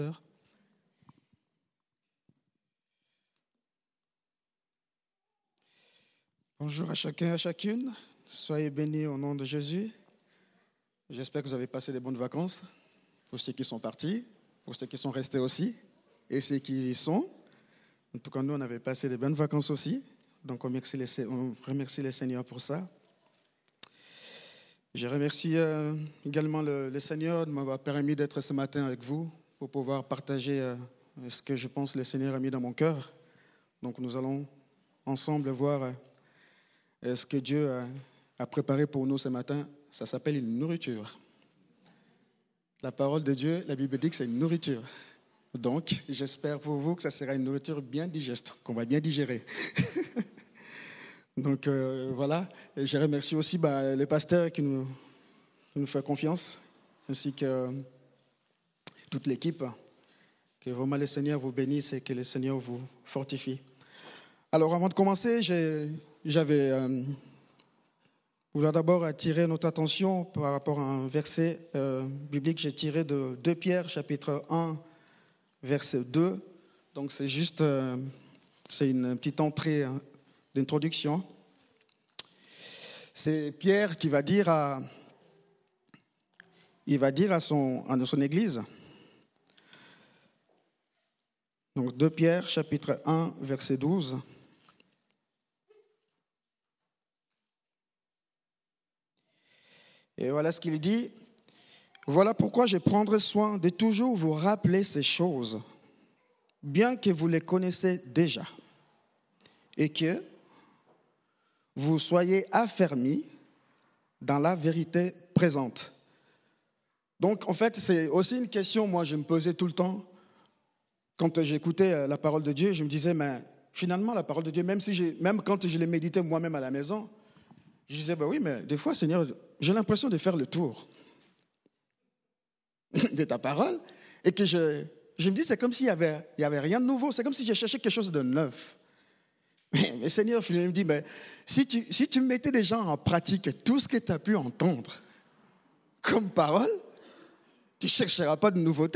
Bonjour à chacun et à chacune. Soyez bénis au nom de Jésus. J'espère que vous avez passé des bonnes vacances. Pour ceux qui sont partis, pour ceux qui sont restés aussi, et ceux qui y sont. En tout cas, nous, on avait passé des bonnes vacances aussi. Donc, on remercie les Seigneurs pour ça. Je remercie également le Seigneur de m'avoir permis d'être ce matin avec vous pour pouvoir partager ce que je pense le Seigneur a mis dans mon cœur. Donc, nous allons ensemble voir ce que Dieu a préparé pour nous ce matin. Ça s'appelle une nourriture. La parole de Dieu, la Bible dit que c'est une nourriture. Donc, j'espère pour vous que ça sera une nourriture bien digeste, qu'on va bien digérer. Donc, voilà. Et je remercie aussi les pasteurs qui nous font confiance, ainsi que toute l'équipe. Que vraiment le Seigneur vous bénisse et que le Seigneur vous fortifie. Alors, avant de commencer, j'avais voulu d'abord attirer notre attention par rapport à un verset biblique que j'ai tiré de 2 Pierre, chapitre 1, verset 2. Donc, c'est juste c'est une petite entrée d'introduction. C'est Pierre qui va dire à son église. Donc, 2 Pierre, chapitre 1, verset 12. Et voilà ce qu'il dit. Voilà pourquoi je prendrai soin de toujours vous rappeler ces choses, bien que vous les connaissez déjà, et que vous soyez affermis dans la vérité présente. Donc, en fait, c'est aussi une question, moi, je me posais tout le temps. Quand j'écoutais la parole de Dieu, je me disais, mais finalement, la parole de Dieu, même quand je l'ai méditée moi-même à la maison, je disais, oui, mais des fois, Seigneur, j'ai l'impression de faire le tour de ta parole et que je me dis, c'est comme s'il n'y avait rien de nouveau, c'est comme si j'ai cherché quelque chose de neuf. Mais Seigneur, il me dit, mais si tu mettais déjà en pratique tout ce que tu as pu entendre comme parole, tu ne chercheras pas de nouveauté.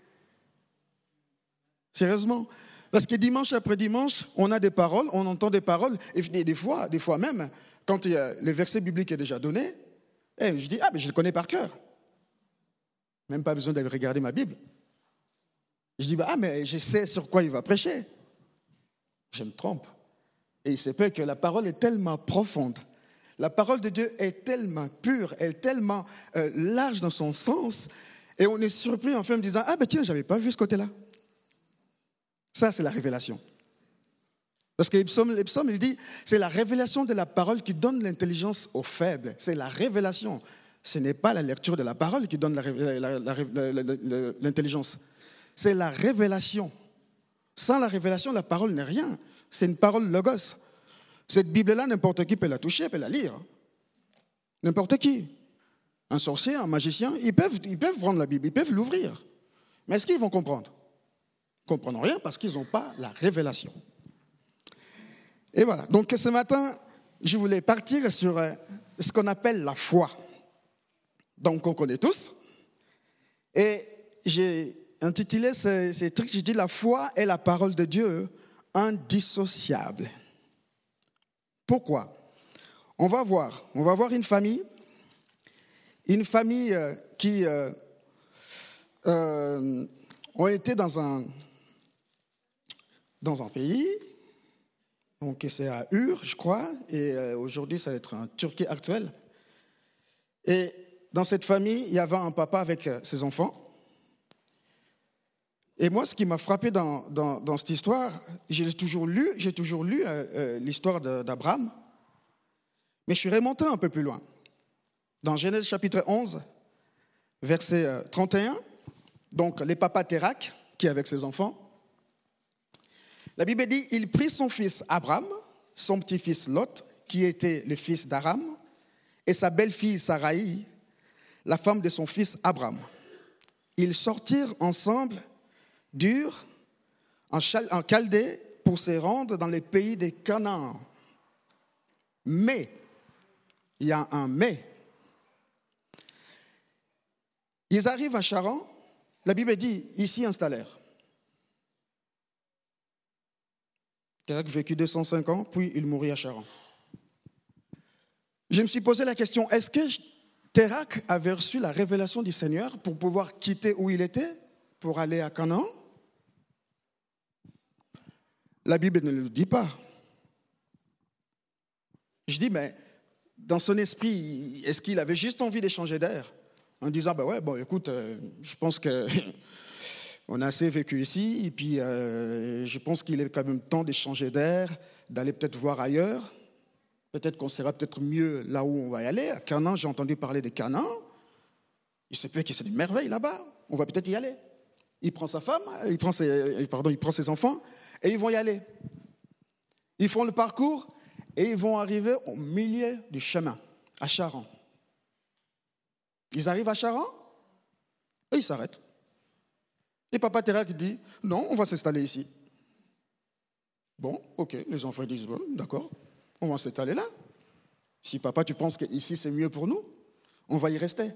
Sérieusement. Parce que dimanche après dimanche, on a des paroles, on entend des paroles, et des fois même, quand le verset biblique est déjà donné, je dis, mais je le connais par cœur. Même pas besoin d'aller regarder ma Bible. Je dis, mais je sais sur quoi il va prêcher. Je me trompe. Et il se peut que la parole est tellement profonde, la parole de Dieu est tellement pure, elle est tellement large dans son sens, et on est surpris en fait en me disant, tiens, je n'avais pas vu ce côté-là. Ça, c'est la révélation. Parce que les psaumes, il dit, c'est la révélation de la parole qui donne l'intelligence aux faibles. C'est la révélation. Ce n'est pas la lecture de la parole qui donne l'intelligence. C'est la révélation. Sans la révélation, la parole n'est rien. C'est une parole logos. Cette Bible-là, n'importe qui peut la toucher, peut la lire. N'importe qui. Un sorcier, un magicien, ils peuvent prendre la Bible, ils peuvent l'ouvrir. Mais est-ce qu'ils vont comprendre? Ils ne comprennent rien parce qu'ils n'ont pas la révélation. Et voilà. Donc ce matin, je voulais partir sur ce qu'on appelle la foi. Donc on connaît tous. Et j'ai intitulé ces trucs, j'ai dit la foi est la parole de Dieu indissociable. Pourquoi? On va voir une famille qui ont été dans un pays, donc c'est à Ur, je crois, et aujourd'hui ça va être en Turquie actuelle. Et dans cette famille, il y avait un papa avec ses enfants. Et moi, ce qui m'a frappé dans cette histoire, j'ai toujours lu l'histoire d'Abraham, mais je suis remonté un peu plus loin. Dans Genèse chapitre 11, verset 31, donc les papas Térak, qui est avec ses enfants, la Bible dit, il prit son fils Abraham, son petit-fils Lot, qui était le fils d'Aram, et sa belle-fille Saraï, la femme de son fils Abraham. Ils sortirent ensemble d'Ur, en Chaldée, pour se rendre dans les pays de Canaan. Mais, il y a un mais. Ils arrivent à Charan, La Bible dit, ils s'y installèrent. Térac vécut 205 ans, puis il mourut à Charan. Je me suis posé la question, est-ce que Térac avait reçu la révélation du Seigneur pour pouvoir quitter où il était, pour aller à Canaan? La Bible ne le dit pas. Je dis, mais dans son esprit, est-ce qu'il avait juste envie d'échanger d'air? En disant, écoute, je pense qu'on a assez vécu ici, et puis je pense qu'il est quand même temps d'échanger d'air, d'aller peut-être voir ailleurs. Peut-être qu'on sera peut-être mieux là où on va y aller. À Canaan, j'ai entendu parler de Canaan. Il se peut qu'il y ait des merveilles là-bas. On va peut-être y aller. Il prend sa femme, il prend ses enfants, et ils vont y aller. Ils font le parcours, et ils vont arriver au milieu du chemin, à Charan. Ils arrivent à Charan, et ils s'arrêtent. Et papa Térac dit, non, on va s'installer ici. Bon, ok, les enfants disent, bon, d'accord, on va s'installer là. Si papa, tu penses qu'ici c'est mieux pour nous, on va y rester.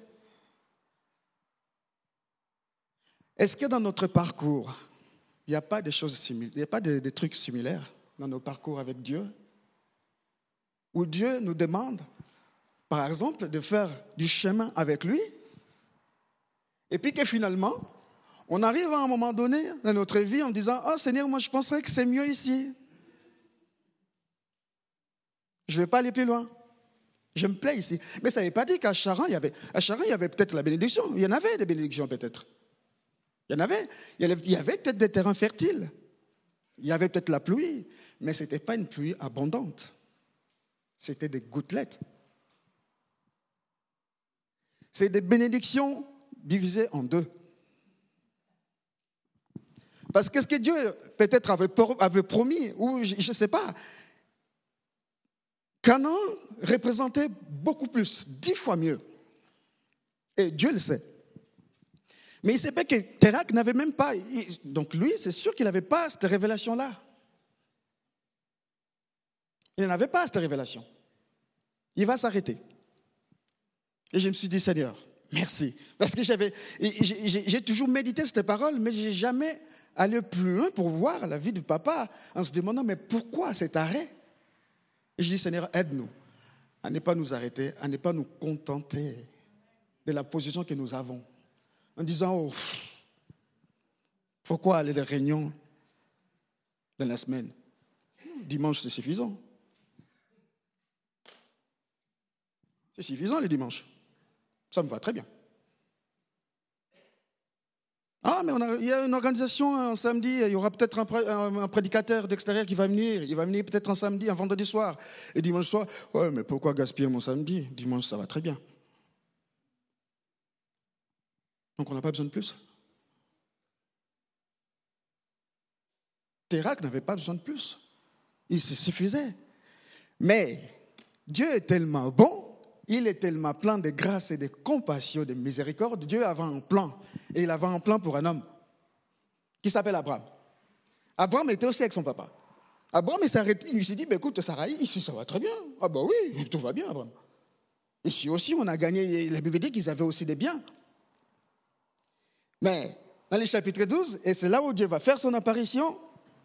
Est-ce que dans notre parcours, il n'y a pas des choses similaires, il n'y a pas des trucs similaires dans nos parcours avec Dieu, où Dieu nous demande, par exemple, de faire du chemin avec lui, et puis que finalement, on arrive à un moment donné dans notre vie en disant, « Oh Seigneur, moi je penserais que c'est mieux ici. Je ne vais pas aller plus loin. Je me plais ici. » Mais ça ne veut pas dire qu'à Charan, il y avait peut-être la bénédiction. Il y en avait des bénédictions peut-être. Il y avait peut-être des terrains fertiles. Il y avait peut-être la pluie, mais ce n'était pas une pluie abondante. C'était des gouttelettes. C'est des bénédictions divisées en deux. Parce que ce que Dieu peut-être avait promis, ou je ne sais pas, Canaan représentait beaucoup plus, 10 fois mieux. Et Dieu le sait. Mais il sait pas que Térac n'avait même pas. Donc lui, c'est sûr qu'il n'avait pas cette révélation-là. Il n'avait pas cette révélation. Il va s'arrêter. Et je me suis dit, Seigneur, merci. Parce que j'ai toujours médité cette parole, mais je n'ai jamais allé plus loin pour voir la vie du papa en se demandant, mais pourquoi cet arrêt? Et je dis, Seigneur, aide-nous à ne pas nous arrêter, à ne pas nous contenter de la position que nous avons. En disant, oh, pourquoi aller à la réunion dans la semaine? Dimanche, c'est suffisant. C'est suffisant les dimanches. Ça me va très bien. Ah, mais il y a une organisation un samedi, il y aura peut-être un prédicateur d'extérieur qui va venir. Il va venir peut-être un samedi, un vendredi soir. Et dimanche soir, ouais, mais pourquoi gaspiller mon samedi? Dimanche, ça va très bien. Donc on n'a pas besoin de plus. Térac n'avait pas besoin de plus. Il se suffisait. Mais Dieu est tellement bon, il est tellement plein de grâce et de compassion, de miséricorde. Dieu avait un plan. Et il avait un plan pour un homme qui s'appelle Abraham. Abraham était aussi avec son papa. Abraham, il s'est arrêté, il s'est dit, écoute, Sarai, ici, ça va très bien. Ah bah oui, tout va bien, Abraham. Ici aussi, on a gagné, la Bible dit qu'ils avaient aussi des biens. Mais dans le chapitre 12, et c'est là où Dieu va faire son apparition,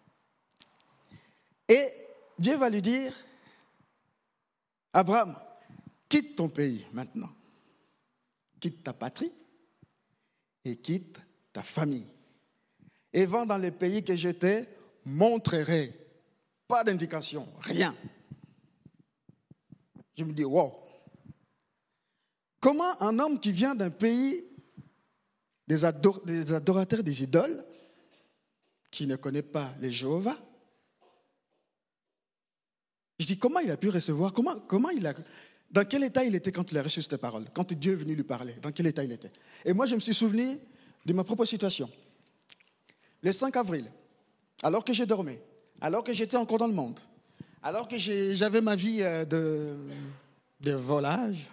et Dieu va lui dire, Abraham, quitte ton pays maintenant, quitte ta patrie et quitte ta famille. Et va dans le pays que je te montrerai. Pas d'indication, rien. Je me dis, wow. Comment un homme qui vient d'un pays des adorateurs des idoles, qui ne connaît pas les Jéhovah, je dis, comment il a pu recevoir, dans quel état il était quand il a reçu cette parole, quand Dieu est venu lui parler, dans quel état il était? Et moi, je me suis souvenu de ma propre situation. Le 5 avril, alors que je dormais, alors que j'étais encore dans le monde, alors que j'avais ma vie de volage,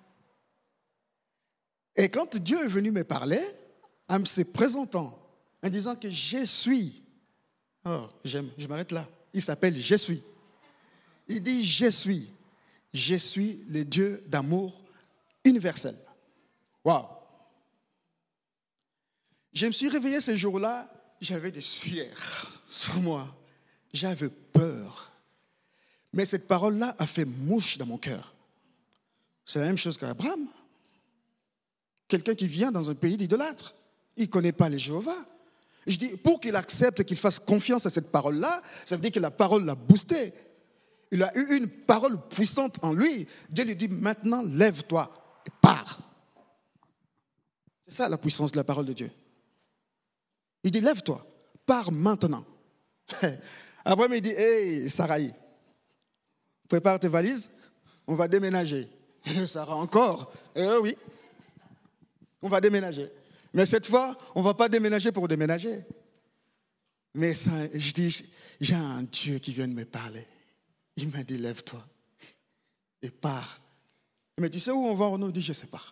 et quand Dieu est venu me parler, en se présentant, en disant que je suis, oh, je m'arrête là, il s'appelle Je suis. Il dit je suis le Dieu d'amour universel. Waouh! Je me suis réveillé ce jour-là, j'avais des sueurs sur moi. J'avais peur. Mais cette parole-là a fait mouche dans mon cœur. C'est la même chose qu'Abraham. Quelqu'un qui vient dans un pays d'idolâtres. Il ne connaît pas les Jéhovah. Je dis, pour qu'il accepte, qu'il fasse confiance à cette parole-là, ça veut dire que la parole l'a boosté. Il a eu une parole puissante en lui. Dieu lui dit, maintenant, lève-toi et pars. C'est ça la puissance de la parole de Dieu. Il dit, lève-toi, pars maintenant. Abraham, il dit, hey, Sarai, prépare tes valises, on va déménager. Sarah encore, oui, on va déménager. Mais cette fois, on ne va pas déménager pour déménager. Mais ça, je dis, j'ai un Dieu qui vient de me parler. Il m'a dit, lève-toi et pars. Mais tu sais où on va? On dit, je ne sais pas.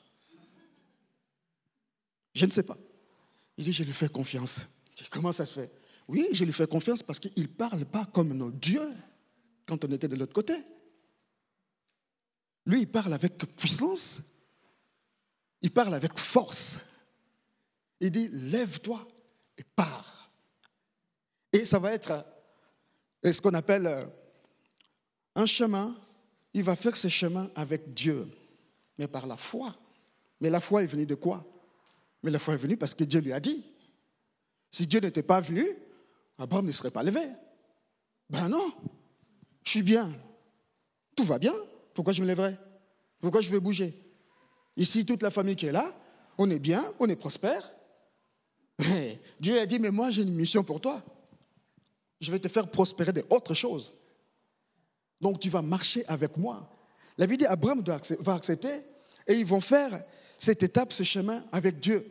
Je ne sais pas. Il dit, je lui fais confiance. Je dis, comment ça se fait? Oui, je lui fais confiance parce qu'il ne parle pas comme nos dieux quand on était de l'autre côté. Lui, il parle avec puissance. Il parle avec force. Il dit, lève-toi et pars. Et ça va être ce qu'on appelle un chemin. Il va faire ce chemin avec Dieu, mais par la foi. Mais la foi est venue de quoi? Mais la foi est venue parce que Dieu lui a dit. Si Dieu n'était pas venu, Abraham ne serait pas levé. Ben non, je suis bien. Tout va bien. Pourquoi je me lèverais? Pourquoi je vais bouger? Ici, toute la famille qui est là, on est bien, on est prospère. Mais Dieu a dit, mais moi j'ai une mission pour toi. Je vais te faire prospérer d'autres choses. Donc tu vas marcher avec moi. La vie d'Abraham va accepter et ils vont faire cette étape, ce chemin avec Dieu.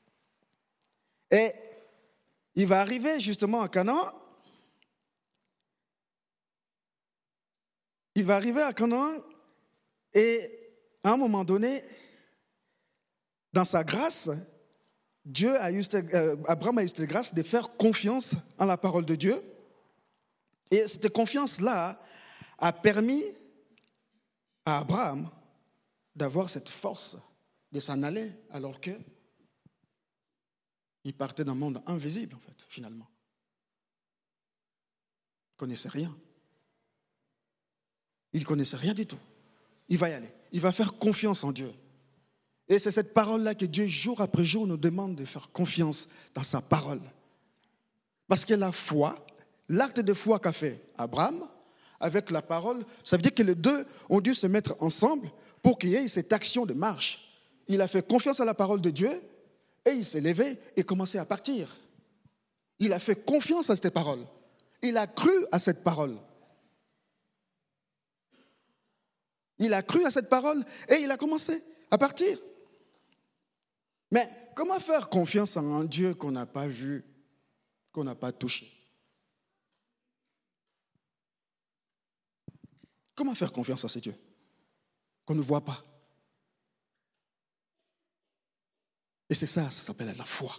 Et il va arriver justement à Canaan. Il va arriver à Canaan et à un moment donné, dans sa grâce, Abraham a eu cette grâce de faire confiance en la parole de Dieu. Et cette confiance-là a permis à Abraham d'avoir cette force de s'en aller alors qu'il partait d'un monde invisible, en fait, finalement. Il ne connaissait rien. Il ne connaissait rien du tout. Il va y aller. Il va faire confiance en Dieu. Et c'est cette parole-là que Dieu, jour après jour, nous demande de faire confiance dans sa parole. Parce que la foi, l'acte de foi qu'a fait Abraham, avec la parole, ça veut dire que les deux ont dû se mettre ensemble pour qu'il y ait cette action de marche. Il a fait confiance à la parole de Dieu et il s'est levé et commencé à partir. Il a fait confiance à cette parole. Il a cru à cette parole. Il a cru à cette parole et il a commencé à partir. Mais comment faire confiance en un Dieu qu'on n'a pas vu, qu'on n'a pas touché? Comment faire confiance à ce Dieu qu'on ne voit pas? Et c'est ça s'appelle la foi.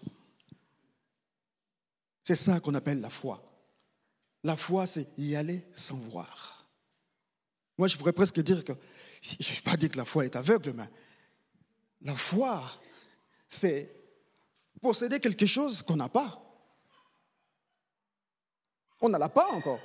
C'est ça qu'on appelle la foi. La foi, c'est y aller sans voir. Moi, je pourrais presque dire que, je ne vais pas dire que la foi est aveugle, mais la foi, c'est posséder quelque chose qu'on n'a pas. On ne l'a pas encore.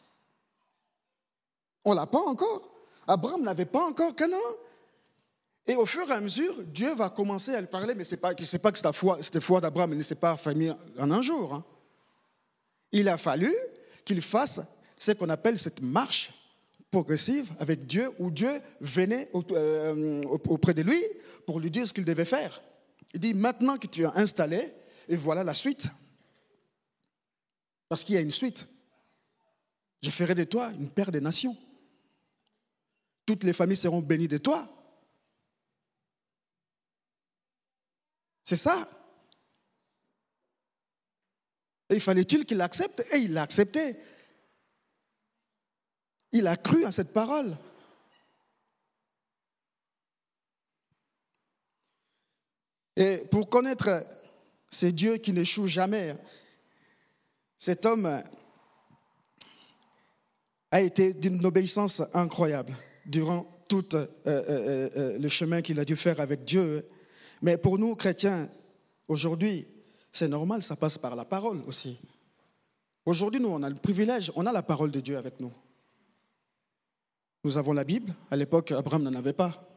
On ne l'a pas encore. Abraham n'avait pas encore Canaan. Et au fur et à mesure, Dieu va commencer à lui parler, mais ce n'est pas que cette foi d'Abraham ne s'est pas faite en un jour. Hein. Il a fallu qu'il fasse ce qu'on appelle cette marche progressive avec Dieu, où Dieu venait auprès de lui pour lui dire ce qu'il devait faire. Il dit, maintenant que tu es installé, et voilà la suite. Parce qu'il y a une suite. Je ferai de toi une paire des nations. Toutes les familles seront bénies de toi. C'est ça. Et il fallait-il qu'il l'accepte? Et il l'a accepté. Il a cru à cette parole. Et pour connaître ce Dieu qui n'échoue jamais, cet homme a été d'une obéissance incroyable durant tout le chemin qu'il a dû faire avec Dieu. Mais pour nous, chrétiens, aujourd'hui, C'est normal, ça passe par la parole aussi. Aujourd'hui, nous, on a le privilège, on a la parole de Dieu avec nous. Nous avons la Bible. À l'époque, Abraham n'en avait pas.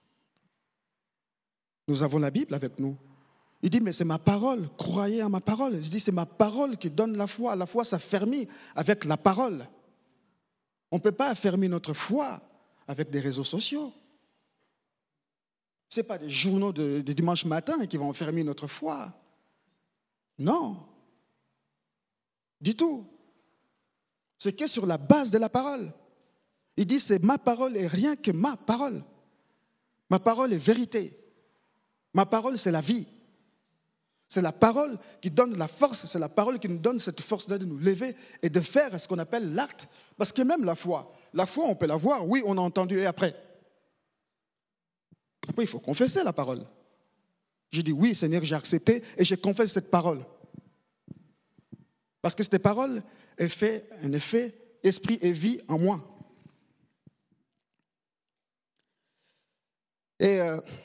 Nous avons la Bible avec nous. Il dit, mais c'est ma parole, croyez à ma parole. Il dit, c'est ma parole qui donne la foi. La foi s'affermit avec la parole. On ne peut pas affermir notre foi avec des réseaux sociaux. Ce n'est pas des journaux de dimanche matin qui vont affermir notre foi. Non. Du tout. C'est que sur la base de la parole. Il dit, c'est ma parole et rien que ma parole. Ma parole est vérité. Ma parole, c'est la vie. C'est la parole qui donne la force, c'est la parole qui nous donne cette force-là de nous lever et de faire ce qu'on appelle l'acte. Parce que même la foi, on peut la voir, oui, on a entendu, et après? Après, il faut confesser la parole. J'ai dit, oui, Seigneur, j'ai accepté et je confesse cette parole. Parce que cette parole fait un effet esprit et vie en moi. Et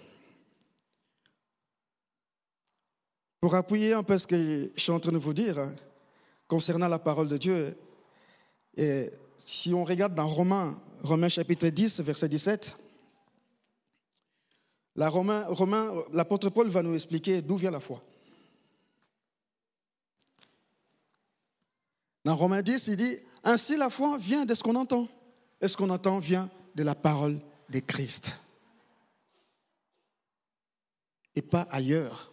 pour appuyer un peu ce que je suis en train de vous dire concernant la parole de Dieu, et si on regarde dans Romains chapitre 10, verset 17, l'apôtre Paul va nous expliquer d'où vient la foi. Dans Romains 10, il dit, ainsi la foi vient de ce qu'on entend. Et ce qu'on entend vient de la parole de Christ. Et pas ailleurs.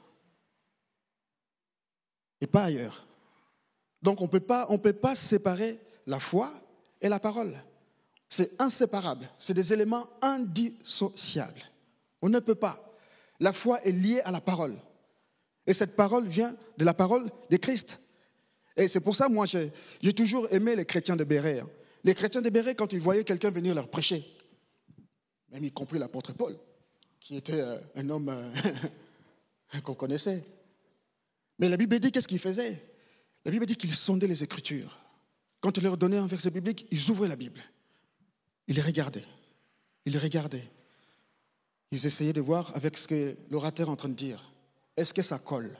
Et pas ailleurs. Donc on peut pas séparer la foi et la parole. C'est inséparable. C'est des éléments indissociables. On ne peut pas. La foi est liée à la parole. Et cette parole vient de la parole de Christ. Et c'est pour ça, moi, j'ai toujours aimé les chrétiens de Béret. Les chrétiens de Béret, quand ils voyaient quelqu'un venir leur prêcher, même y compris l'apôtre Paul, qui était un homme qu'on connaissait. Mais la Bible dit qu'est-ce qu'ils faisaient? La Bible dit qu'ils sondaient les Écritures. Quand il leur donnait un verset biblique, ils ouvraient la Bible. Ils les regardaient. Ils essayaient de voir avec ce que l'orateur est en train de dire. Est-ce que ça colle?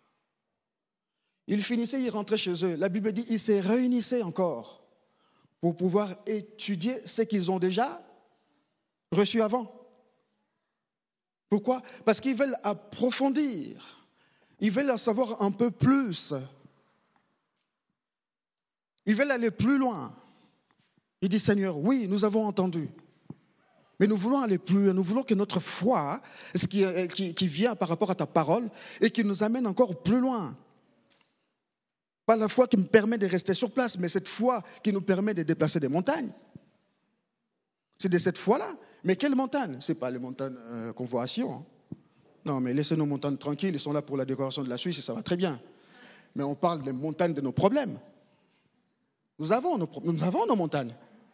Ils finissaient, ils rentraient chez eux. La Bible dit qu'ils se réunissaient encore pour pouvoir étudier ce qu'ils ont déjà reçu avant. Pourquoi? Parce qu'ils veulent approfondir. Ils veulent en savoir un peu plus. Ils veulent aller plus loin. Ils disent, Seigneur, oui, nous avons entendu. Mais nous voulons aller plus loin. Nous voulons que notre foi, ce qui vient par rapport à ta parole, et qui nous amène encore plus loin. Pas la foi qui me permet de rester sur place, mais cette foi qui nous permet de déplacer des montagnes. C'est de cette foi-là. Mais quelle montagne? Ce n'est pas les montagnes qu'on voit à Sion. Non, mais laissez nos montagnes tranquilles, ils sont là pour la décoration de la Suisse et ça va très bien. Mais on parle des montagnes de nos problèmes. Nous avons nos montagnes.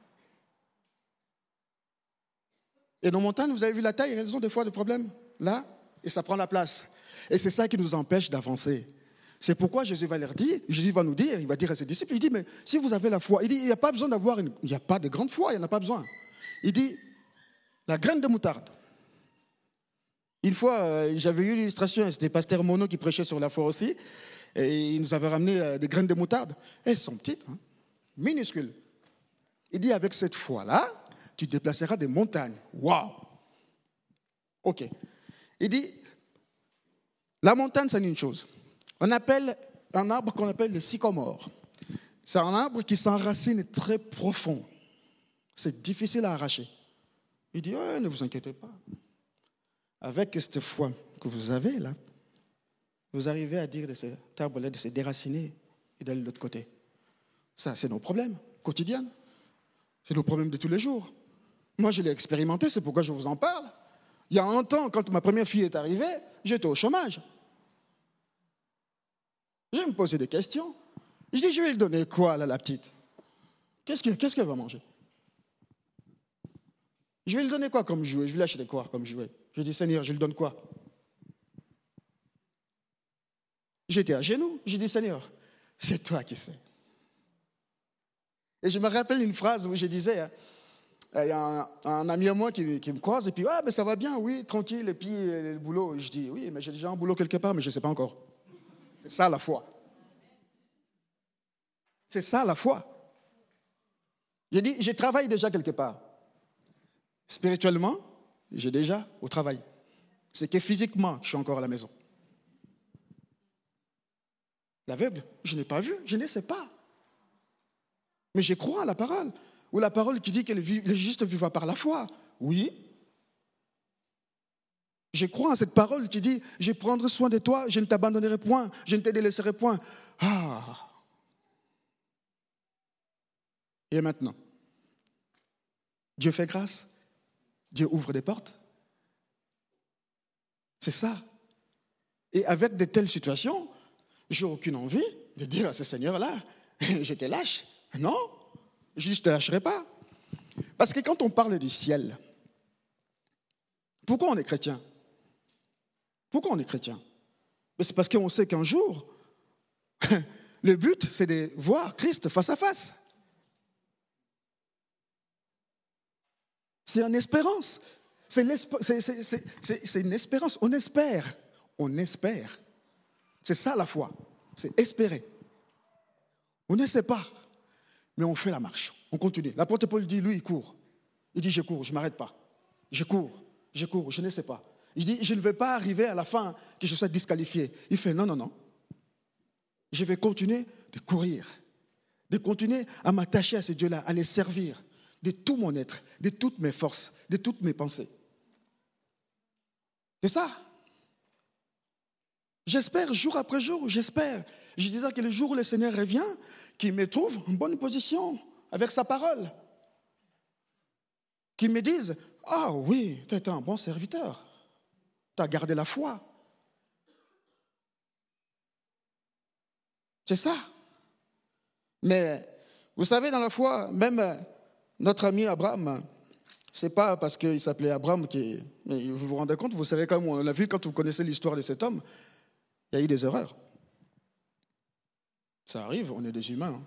Et nos montagnes, vous avez vu la taille, elles ont des fois des problèmes. Là, et ça prend la place. Et c'est ça qui nous empêche d'avancer. C'est pourquoi Jésus va leur dire, Jésus va nous dire, il va dire à ses disciples, il dit, mais si vous avez la foi, il dit, il n'y a pas besoin d'avoir il n'y a pas de grande foi, il n'y en a pas besoin. Il dit, la graine de moutarde. Une fois, j'avais eu l'illustration, c'était Pasteur Monod qui prêchait sur la foi aussi, et il nous avait ramené des graines de moutarde. Elles sont petites, minuscules. Il dit, avec cette foi-là, tu déplaceras des montagnes. Waouh! Ok. Il dit, la montagne, c'est une chose. On appelle un arbre qu'on appelle le sycomore. C'est un arbre qui s'enracine très profond. C'est difficile à arracher. Il dit, oh, ne vous inquiétez pas. Avec cette foi que vous avez là, vous arrivez à dire de cet arbre-là de se déraciner et d'aller de l'autre côté. Ça, c'est nos problèmes quotidiens. C'est nos problèmes de tous les jours. Moi, je l'ai expérimenté, c'est pourquoi je vous en parle. Il y a un temps, quand ma première fille est arrivée, j'étais au chômage. Je me posais des questions. Je dis, je vais lui donner quoi, là, la petite? Qu'est-ce qu'elle va manger? Je vais lui donner quoi comme jouet? Je vais lui acheter quoi comme jouet? Je dis, Seigneur, je lui donne quoi? J'étais à genoux. Je dis, Seigneur, c'est toi qui sais. Et je me rappelle une phrase où je disais, il y a un ami à moi qui me croise, et puis, ah, ben ça va bien, oui, tranquille, et puis le boulot. Je dis, oui, mais j'ai déjà un boulot quelque part, mais je ne sais pas encore. C'est ça la foi. C'est ça la foi. J'ai dit, je travaille déjà quelque part. Spirituellement, j'ai déjà au travail. C'est que physiquement, je suis encore à la maison. L'aveugle, je n'ai pas vu, je ne sais pas. Mais je crois à la parole. Ou la parole qui dit que le juste vivra par la foi. Oui. Je crois à cette parole qui dit, je prendrai soin de toi, je ne t'abandonnerai point, je ne te délaisserai point. Ah. Et maintenant, Dieu fait grâce, Dieu ouvre des portes. C'est ça. Et avec de telles situations, je n'ai aucune envie de dire à ce Seigneur-là, je te lâche. Non, je ne te lâcherai pas. Parce que quand on parle du ciel, pourquoi on est chrétien? Pourquoi on est chrétien? C'est parce qu'on sait qu'un jour, le but, c'est de voir Christ face à face. C'est une espérance. C'est une espérance. On espère. On espère. C'est ça la foi. C'est espérer. On ne sait pas, mais on fait la marche. On continue. L'apôtre Paul dit, lui, il court. Il dit, je cours, je ne m'arrête pas. Je cours, je ne sais pas. Il dit, je ne vais pas arriver à la fin que je sois disqualifié. Il fait, non, non, non. Je vais continuer de courir, de continuer à m'attacher à ce Dieu-là, à les servir de tout mon être, de toutes mes forces, de toutes mes pensées. C'est ça. J'espère, jour après jour, j'espère. Je disais que le jour où le Seigneur revient, qu'il me trouve en bonne position avec sa parole. Qu'il me dise, ah oui, tu étais un bon serviteur. Tu as gardé la foi. C'est ça. Mais vous savez, dans la foi, même notre ami Abraham, c'est pas parce qu'il s'appelait Abraham mais vous vous rendez compte, vous savez comme on l'a vu quand vous connaissez l'histoire de cet homme, il y a eu des erreurs. Ça arrive, on est des humains.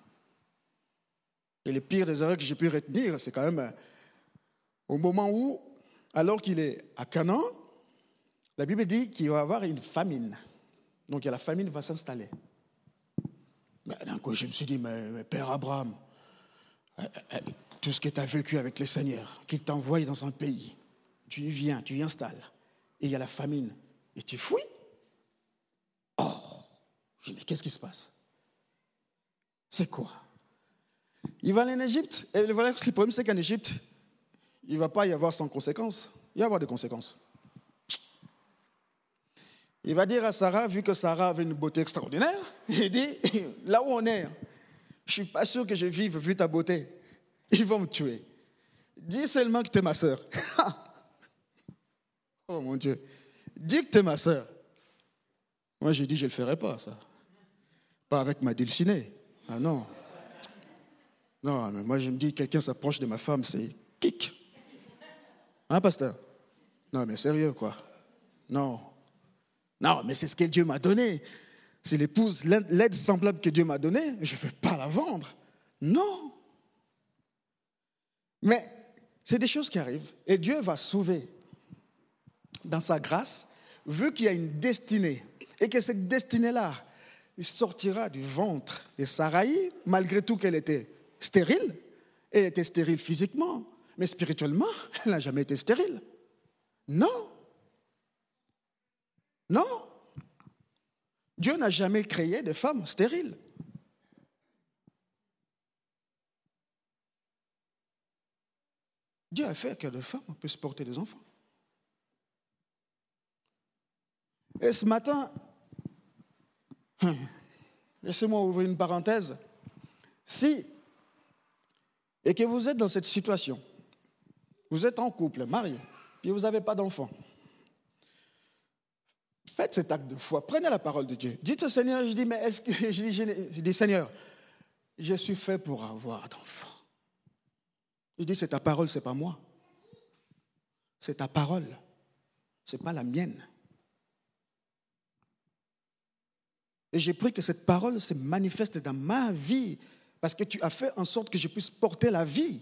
Et les pires des erreurs que j'ai pu retenir, c'est quand même au moment où, alors qu'il est à Canaan, la Bible dit qu'il va y avoir une famine. Donc la famine va s'installer. D'un coup, je me suis dit, mais Père Abraham, tout ce que tu as vécu avec le Seigneur, qu'il t'envoie dans un pays, tu y viens, tu y installes, et il y a la famine, et tu fouilles. Oh, je dis, mais qu'est-ce qui se passe? C'est quoi? Il va aller en Égypte, et voilà, le problème c'est qu'en Égypte, il ne va pas y avoir sans conséquences, il va y avoir des conséquences. Il va dire à Sarah, vu que Sarah avait une beauté extraordinaire, il dit, là où on est, je ne suis pas sûr que je vive vu ta beauté. Ils vont me tuer. Dis seulement que tu es ma sœur. Oh mon Dieu. Dis que tu es ma sœur. Moi, j'ai dit, je ne le ferai pas, ça. Pas avec ma dulcinée. Ah non. Non, mais moi, je me dis, quelqu'un s'approche de ma femme, c'est kick. Hein, pasteur? Non, mais sérieux, quoi. Non. Non, mais c'est ce que Dieu m'a donné. C'est l'épouse, l'aide semblable que Dieu m'a donnée. Je ne vais pas la vendre. Non. Mais c'est des choses qui arrivent. Et Dieu va sauver dans sa grâce, vu qu'il y a une destinée. Et que cette destinée-là, il sortira du ventre de Saraï, malgré tout qu'elle était stérile. Elle était stérile physiquement. Mais spirituellement, elle n'a jamais été stérile. Non. Non. Dieu n'a jamais créé de femmes stériles. Dieu a fait que les femmes puissent porter des enfants. Et ce matin, laissez-moi ouvrir une parenthèse. Si, et que vous êtes dans cette situation, vous êtes en couple, marié, puis vous n'avez pas d'enfant, faites cet acte de foi, prenez la parole de Dieu. Dites au Seigneur, je dis, mais est-ce que je dis, Seigneur, je suis fait pour avoir d'enfants. Je dis, c'est ta parole, c'est pas moi. C'est ta parole, c'est pas la mienne. Et j'ai pris que cette parole se manifeste dans ma vie, parce que tu as fait en sorte que je puisse porter la vie.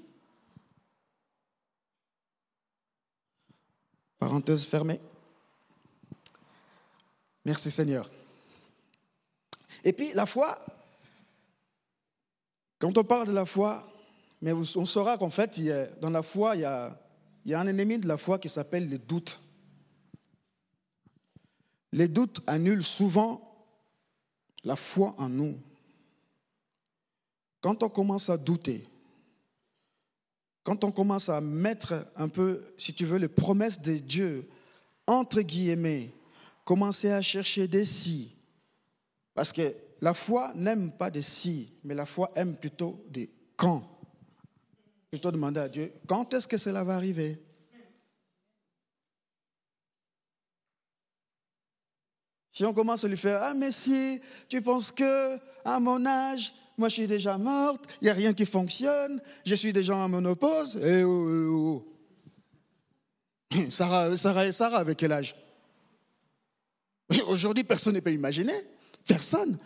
Parenthèse fermée. Merci Seigneur. Et puis la foi, quand on parle de la foi, mais on saura qu'en fait, dans la foi, il y a un ennemi de la foi qui s'appelle les doutes. Les doutes annulent souvent la foi en nous. Quand on commence à douter, quand on commence à mettre un peu, si tu veux, les promesses de Dieu, entre guillemets, commencer à chercher des si, parce que la foi n'aime pas des si, mais la foi aime plutôt des quand. Plutôt demander à Dieu, quand est-ce que cela va arriver? Si on commence à lui faire, ah mais si, tu penses que à mon âge, moi je suis déjà morte, il n'y a rien qui fonctionne, je suis déjà en ménopause, Sarah avec quel âge? Aujourd'hui, personne ne peut imaginer. Personne.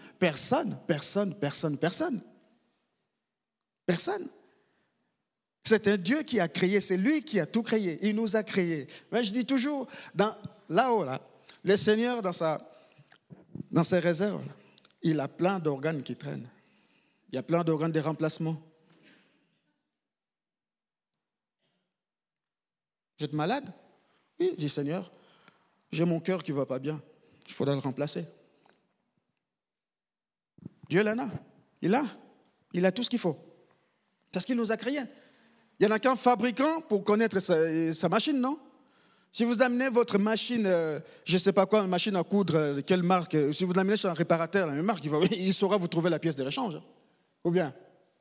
C'est un Dieu qui a créé, c'est lui qui a tout créé, il nous a créés. Mais je dis toujours, là-haut, le Seigneur, dans ses réserves, il a plein d'organes qui traînent. Il y a plein d'organes de remplacement. Vous êtes malade? Oui, je dis Seigneur, j'ai mon cœur qui ne va pas bien. Il faudra le remplacer. Dieu l'en a. Il a tout ce qu'il faut. Parce qu'il nous a créés. Il n'y en a qu'un fabricant pour connaître sa machine, non? Si vous amenez votre machine, je ne sais pas quoi, une machine à coudre, quelle marque, si vous l'amenez chez un réparateur, la même marque, il saura vous trouver la pièce de rechange. Ou bien?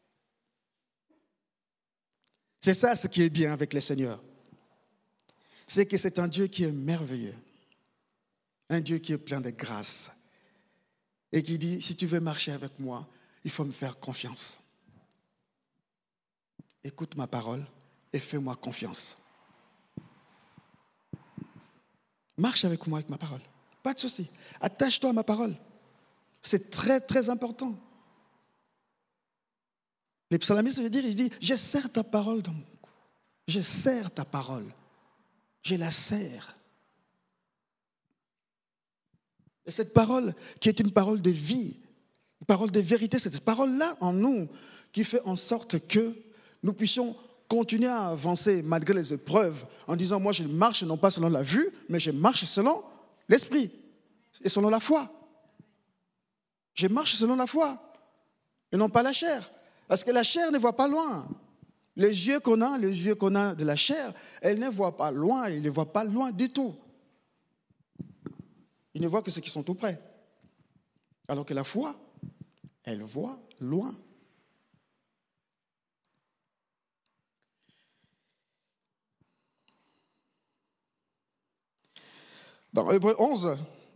C'est ça ce qui est bien avec le Seigneur. C'est que c'est un Dieu qui est merveilleux. Un Dieu qui est plein de grâce. Et qui dit, si tu veux marcher avec moi, il faut me faire confiance. Écoute ma parole et fais-moi confiance. Marche avec moi avec ma parole. Pas de souci. Attache-toi à ma parole. C'est très, très important. Les psalmistes veut dire, il dit, je serre ta parole dans mon cou. Je serre ta parole. Je la serre. Et cette parole, qui est une parole de vie, une parole de vérité, c'est cette parole-là en nous qui fait en sorte que nous puissions continuer à avancer malgré les épreuves en disant, moi je marche non pas selon la vue, mais je marche selon l'esprit et selon la foi. Je marche selon la foi et non pas la chair. Parce que la chair ne voit pas loin. Les yeux qu'on a de la chair, elle ne voit pas loin, elle ne voit pas loin du tout. Ils ne voient que ceux qui sont tout près. Alors que la foi, elle voit loin. Dans Hébreux 11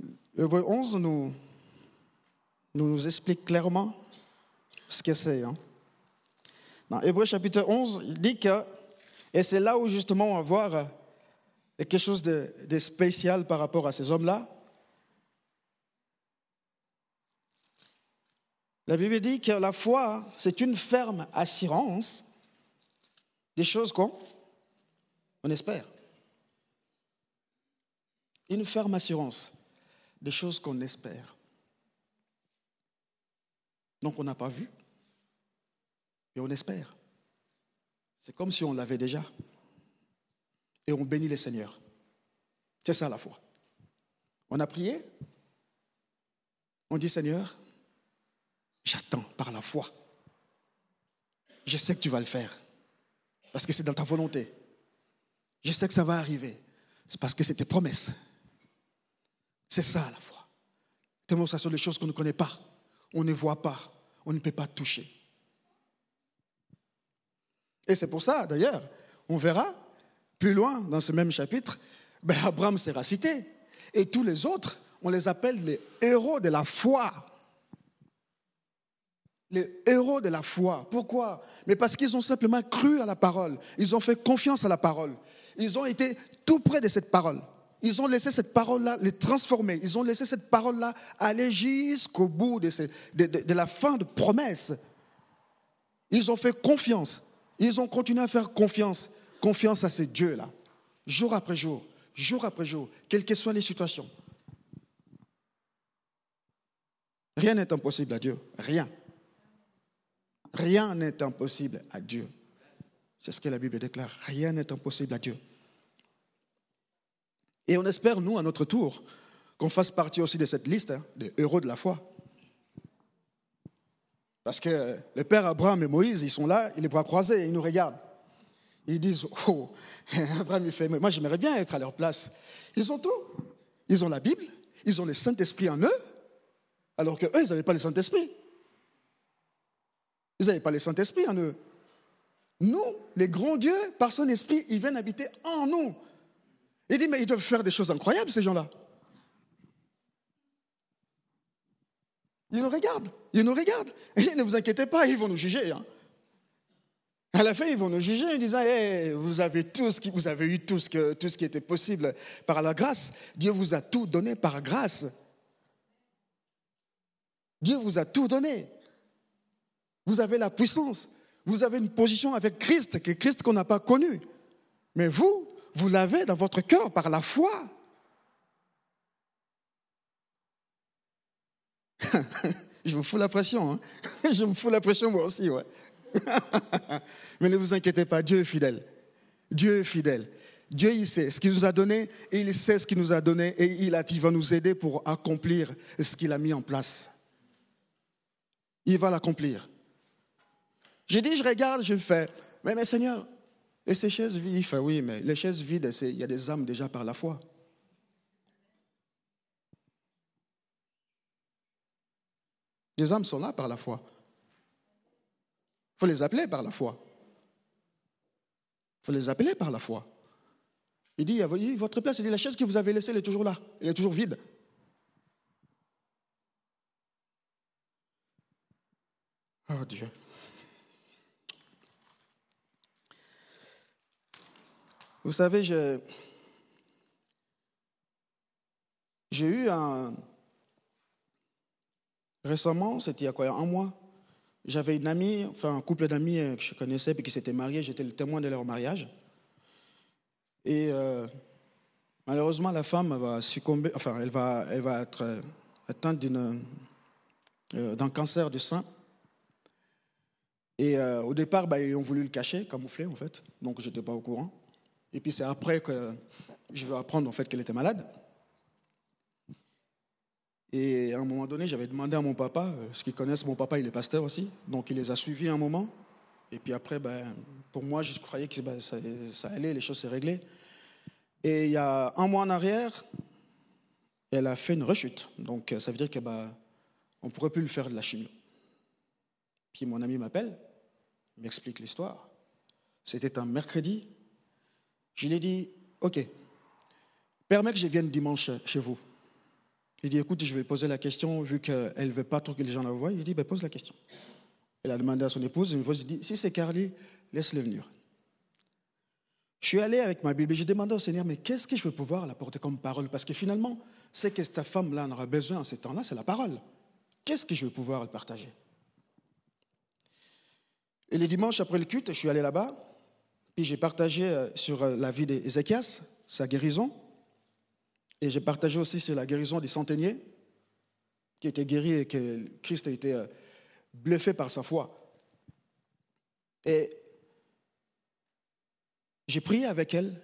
nous explique clairement ce que c'est. Dans Hébreux chapitre 11, il dit que, et c'est là où justement on va voir quelque chose de spécial par rapport à ces hommes-là. La Bible dit que la foi, c'est une ferme assurance des choses qu'on espère. Une ferme assurance des choses qu'on espère. Donc on n'a pas vu, et on espère. C'est comme si on l'avait déjà. Et on bénit le Seigneur. C'est ça la foi. On a prié, on dit Seigneur, j'attends par la foi. Je sais que tu vas le faire, parce que c'est dans ta volonté. Je sais que ça va arriver, c'est parce que c'est tes promesses. C'est ça la foi. Tellement ça sont des choses qu'on ne connaît pas, on ne voit pas, on ne peut pas toucher. Et c'est pour ça, d'ailleurs, on verra plus loin dans ce même chapitre, Abraham sera cité. Et tous les autres, on les appelle les héros de la foi. Les héros de la foi. Pourquoi? Mais parce qu'ils ont simplement cru à la parole. Ils ont fait confiance à la parole. Ils ont été tout près de cette parole. Ils ont laissé cette parole-là les transformer. Ils ont laissé cette parole-là aller jusqu'au bout de la fin de promesse. Ils ont fait confiance. Ils ont continué à faire confiance. Confiance à ces dieux-là. Jour après jour, quelles que soient les situations. Rien n'est impossible à Dieu. Rien. Rien n'est impossible à Dieu. C'est ce que la Bible déclare. Rien n'est impossible à Dieu. Et on espère, nous, à notre tour, qu'on fasse partie aussi de cette liste des héros de la foi. Parce que le père Abraham et Moïse, ils sont là, les bras croisés, ils nous regardent. Ils disent, oh, Abraham, il fait, moi j'aimerais bien être à leur place. Ils ont tout. Ils ont la Bible, ils ont le Saint-Esprit en eux, alors qu'eux, ils n'avaient pas le Saint-Esprit. Ils n'avaient pas le Saint-Esprit en eux. Nous, les grands dieux, par son esprit, ils viennent habiter en nous. Il dit, mais ils doivent faire des choses incroyables, ces gens-là. Ils nous regardent. Et ne vous inquiétez pas, ils vont nous juger. Hein. À la fin, ils vont nous juger en disant, hey, vous avez eu tout ce qui était possible par la grâce. Dieu vous a tout donné par grâce. Dieu vous a tout donné. Vous avez la puissance. Vous avez une position avec Christ, Christ qu'on n'a pas connu. Mais vous l'avez dans votre cœur par la foi. Je vous fous la pression. Hein? Je me fous la pression moi aussi. Ouais. Mais ne vous inquiétez pas, Dieu est fidèle. Dieu est fidèle. Dieu, il sait ce qu'il nous a donné et il sait ce qu'il nous a donné et il va nous aider pour accomplir ce qu'il a mis en place. Il va l'accomplir. J'ai dit, je regarde, je fais, mais Seigneur, et ces chaises vides? Il fait, oui, mais les chaises vides, il y a des âmes déjà par la foi. Les âmes sont là par la foi. Il faut les appeler par la foi. Il faut les appeler par la foi. Il dit, votre place, il dit, la chaise que vous avez laissée, elle est toujours là. Elle est toujours vide. Oh Dieu. Vous savez, j'ai eu récemment, c'était il y a quoi, un mois, j'avais une amie, enfin un couple d'amis que je connaissais et qui s'étaient mariés, j'étais le témoin de leur mariage. Et malheureusement, la femme va succomber, enfin elle va être atteinte d'un cancer du sein. Et au départ, ils ont voulu le cacher, camoufler en fait, donc je n'étais pas au courant. Et puis c'est après que je vais apprendre en fait qu'elle était malade. Et à un moment donné, j'avais demandé à mon papa, ceux qui connaissent mon papa, il est pasteur aussi, donc il les a suivis un moment. Et puis après, pour moi, je croyais que ça allait, les choses s'est réglées. Et il y a un mois en arrière, elle a fait une rechute. Donc ça veut dire que on ne pourrait plus lui faire de la chimio. Puis mon ami m'appelle, il m'explique l'histoire. C'était un mercredi. Je lui ai dit, ok, permets que je vienne dimanche chez vous. Il dit, écoute, je vais poser la question, vu qu'elle ne veut pas trop que les gens la voient. Il dit, pose la question. Elle a demandé à son épouse, il dit, si c'est Carly, laisse-le venir. Je suis allé avec ma Bible et j'ai demandé au Seigneur, mais qu'est-ce que je vais pouvoir l'apporter comme parole? Parce que finalement, c'est que cette femme-là en aura besoin en ces temps-là, c'est la parole. Qu'est-ce que je vais pouvoir le partager? Et les dimanches après le culte, je suis allé là-bas, puis j'ai partagé sur la vie d'Ézéchias, sa guérison. Et j'ai partagé aussi sur la guérison des centeniers, qui étaient guéris et que Christ a été bluffé par sa foi. Et j'ai prié avec elle.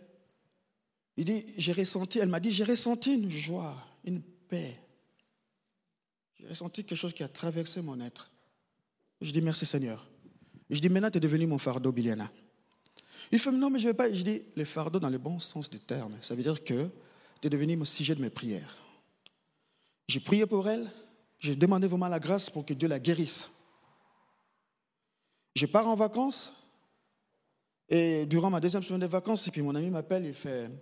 Elle m'a dit, j'ai ressenti une joie, une paix. J'ai ressenti quelque chose qui a traversé mon être. Je dis, merci Seigneur. Je dis, maintenant tu es devenu mon fardeau, Biliana. Il fait, non, mais je ne vais pas. Je dis, le fardeau dans le bon sens du terme. Ça veut dire que tu es devenu mon sujet de mes prières. J'ai prié pour elle. J'ai demandé vraiment la grâce pour que Dieu la guérisse. Je pars en vacances. Et durant ma deuxième semaine de vacances, et puis mon ami m'appelle, il fait...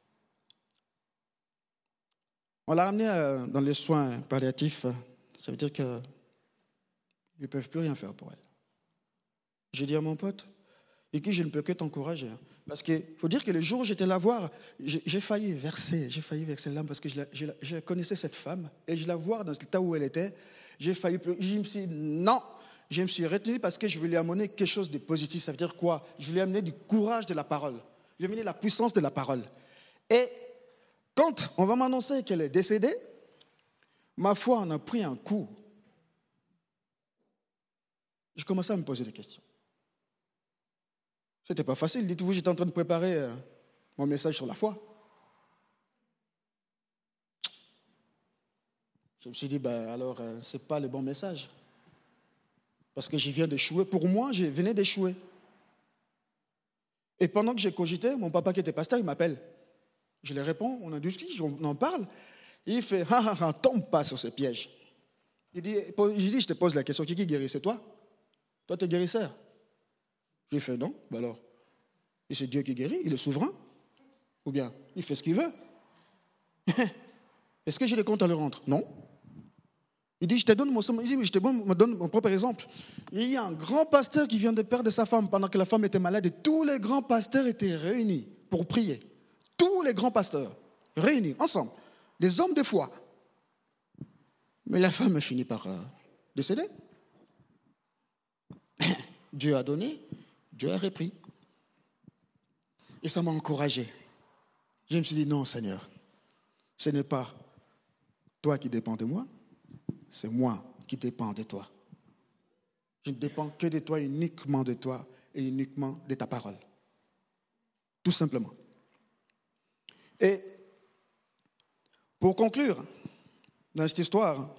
On l'a ramené dans les soins palliatifs. Ça veut dire qu'ils ne peuvent plus rien faire pour elle. J'ai dit à mon pote, et que je ne peux que t'encourager. Parce qu'il faut dire que le jour où j'étais la voir, j'ai failli verser les larmes parce que je connaissais cette femme et je la vois dans l'état où elle était. J'ai failli pleurer. Je me suis dit non. Je me suis retenu parce que je voulais lui amener quelque chose de positif. Ça veut dire quoi? Je voulais amener du courage de la parole. Je voulais amener la puissance de la parole. Et quand on va m'annoncer qu'elle est décédée, ma foi en a pris un coup. Je commençais à me poser des questions. C'était pas facile. Dites-vous, j'étais en train de préparer mon message sur la foi. Je me suis dit, alors, ce n'est pas le bon message. Parce que je viens d'échouer. Pour moi, je venais d'échouer. Et pendant que j'ai cogité, mon papa qui était pasteur, il m'appelle. Je lui réponds, on a discuté, on en parle. Et il fait, tombe pas sur ce piège. Il dit, je te pose la question, qui guérit, c'est toi? Toi, tu es guérisseur. Je lui fais, non, alors. Et c'est Dieu qui guérit, il est souverain. Ou bien, il fait ce qu'il veut. Est-ce que j'ai des comptes à leur rendre? Non. Il dit, je te donne mon propre exemple. Il y a un grand pasteur qui vient de perdre sa femme pendant que la femme était malade et tous les grands pasteurs étaient réunis pour prier. Tous les grands pasteurs réunis ensemble, des hommes de foi. Mais la femme finit par décéder. Dieu a donné, Dieu a repris. Et ça m'a encouragé. Je me suis dit, non Seigneur, ce n'est pas toi qui dépends de moi, c'est moi qui dépends de toi. Je ne dépends que de toi, uniquement de toi et uniquement de ta parole. Tout simplement. Et pour conclure dans cette histoire,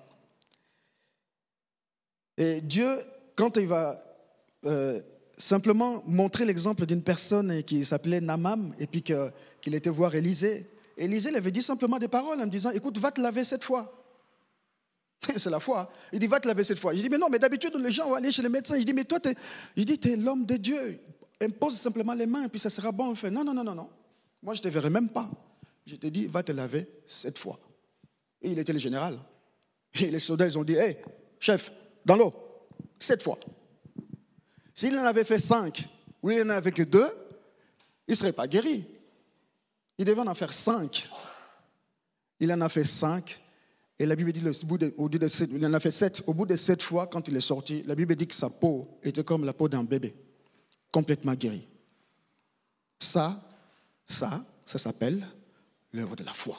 et Dieu, quand il va simplement montrer l'exemple d'une personne qui s'appelait Naaman et puis qu'il était voir Élisée, Élisée lui avait dit simplement des paroles en me disant, écoute, va te laver cette fois. C'est la foi. Il dit, va te laver cette fois. Je dis, mais non, mais d'habitude, les gens vont aller chez le médecin. Je dis, mais toi, tu es l'homme de Dieu. Impose simplement les mains, et puis ça sera bon. Il fait, non. Moi, je ne te verrai même pas. Je te dis, va te laver cette fois. Et il était le général. Et les soldats, ils ont dit, hé, chef, dans l'eau, 7 fois. S'il en avait fait 5, ou il n'en avait que 2, il ne serait pas guéri. Il devait en faire 5. Il en a fait 5. Et la Bible dit, il en a fait 7. Au bout de 7 fois, quand il est sorti, la Bible dit que sa peau était comme la peau d'un bébé, complètement guérie. Ça s'appelle l'œuvre de la foi.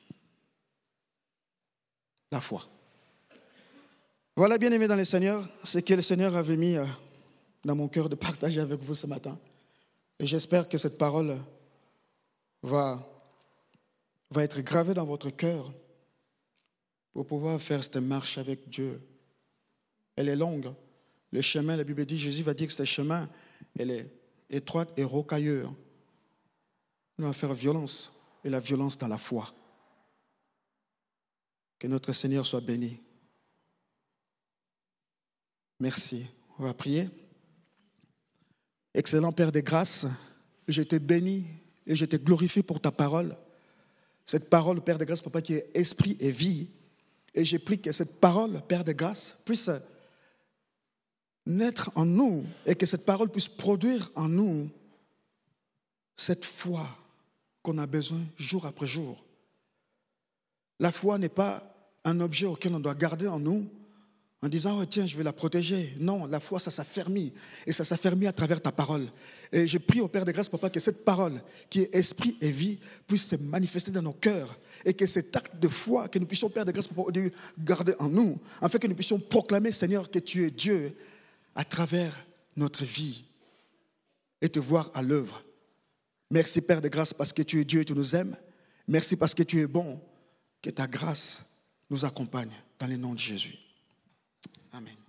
La foi. Voilà, bien aimé dans le Seigneur, ce que le Seigneur avait mis dans mon cœur de partager avec vous ce matin. Et j'espère que cette parole va être gravée dans votre cœur pour pouvoir faire cette marche avec Dieu. Elle est longue. Le chemin, la Bible dit, Jésus va dire que ce chemin, elle est étroite et rocailleuse. On va faire violence, et la violence dans la foi. Que notre Seigneur soit béni. Merci. On va prier. Excellent Père des grâces, je te bénis et je te glorifie pour ta parole. Cette parole, Père des grâces, Papa, qui est esprit et vie. Et j'ai pris que cette parole, Père de grâce, puisse naître en nous et que cette parole puisse produire en nous cette foi qu'on a besoin jour après jour. La foi n'est pas un objet auquel on doit garder en nous en disant, oh, tiens, je vais la protéger. Non, la foi, ça s'affermit. Et ça s'affermit à travers ta parole. Et je prie au Père de grâce, Papa, que cette parole, qui est esprit et vie, puisse se manifester dans nos cœurs. Et que cet acte de foi, que nous puissions, Père de grâce, Papa, garder en nous, afin que nous puissions proclamer, Seigneur, que tu es Dieu à travers notre vie et te voir à l'œuvre. Merci, Père de grâce, parce que tu es Dieu et tu nous aimes. Merci parce que tu es bon. Que ta grâce nous accompagne dans le nom de Jésus. Amen.